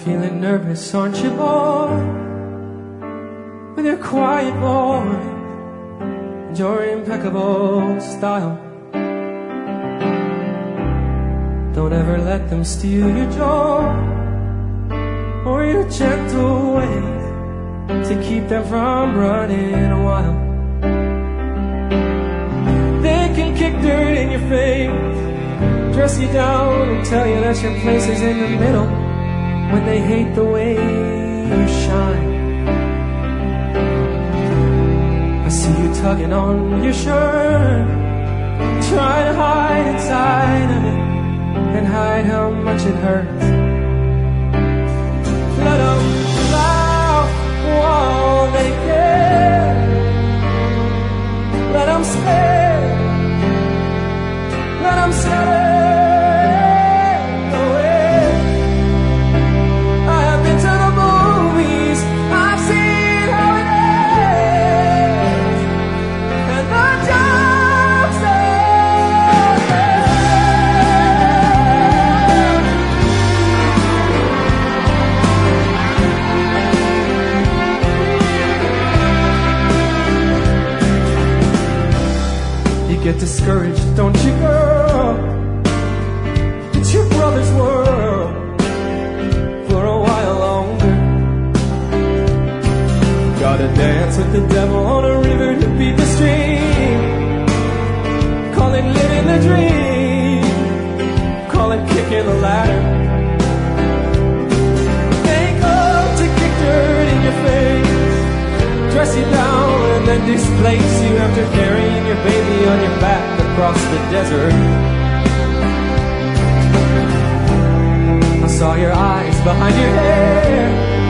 Feeling nervous, aren't you, boy? With your quiet voice and your impeccable style. Don't ever let them steal your joy or your gentle ways to keep them from running wild. They can kick dirt in your face, dress you down and tell you that your place is in the middle when they hate the way you shine. I see you tugging on your shirt, trying to hide inside of it and hide how much it hurts. Let them laugh while they care. Let them stare. Let them stare. Get discouraged, don't you, girl? It's your brother's world for a while longer. Gotta dance with the devil on a river to beat the stream. Call it living the dream, call it kicking the ladder. They come to kick dirt in your face, dress you down and then displace you after carrying your baby on your back across the desert. I saw your eyes behind your hair,